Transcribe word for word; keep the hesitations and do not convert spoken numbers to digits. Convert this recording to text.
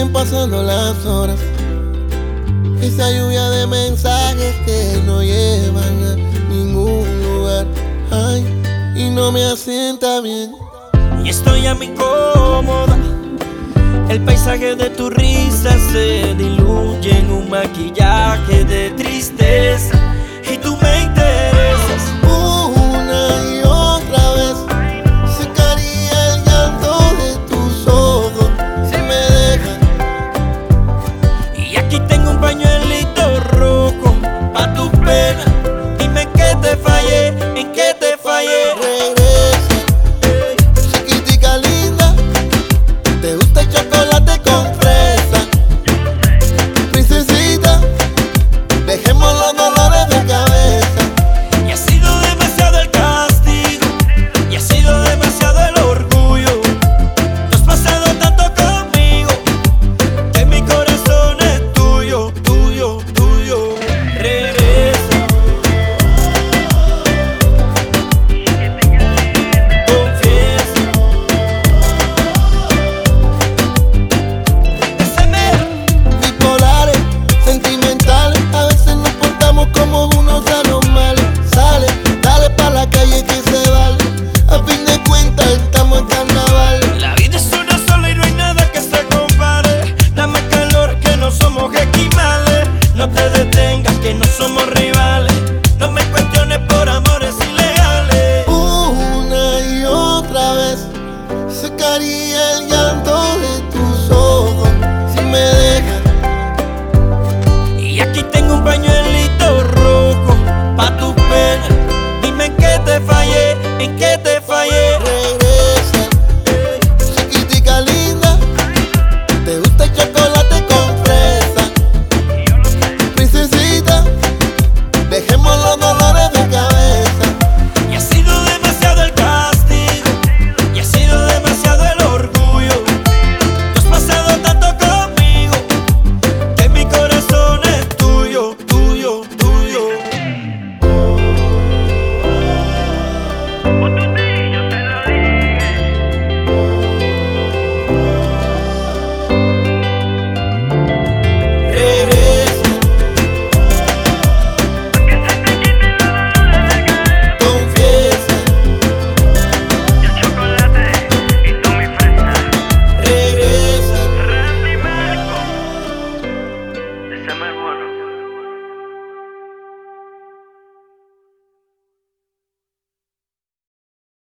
siguen pasando las horas, esa lluvia de mensajes que no llevan a ningún lugar. Ay, y no me asienta bien. Y estoy ya muy cómoda. El paisaje de tu risa se diluye en un maquillaje de tristeza, y tú me interesas. Una y otra vez secaría el llanto de tus ojos si me dejan. Y aquí tengo un pañuelito rojo pa' tu pena. Dime en qué te fallé, en qué te fallé. Regresa, chiquitica linda, te gusta el chocolate con fresa. Princesita, dejemos los dolores de cabeza. Y ha sido demasiado el castigo, y ha sido demasiado el orgullo. Tú has pasado tanto conmigo, que mi corazón es tuyo, tuyo, tuyo. Regresa, confiesa. Bipolares, sentimentales, a veces nos portamos como unos anormales. Sale, dale pa' la calle que se vale. A fin de cuentas estamos en carnaval. La vida es una sola y no hay nada que se compare. Dame calor que no somos esquimales. No te detengas que no somos rivales. No me cuestiones por amores ilegales. Una y otra vez secaría el llanto de tus ojos si me dejan. Y aquí tengo un pañuelito rojo pa' tu pena. Dime en qué te fallé, en qué te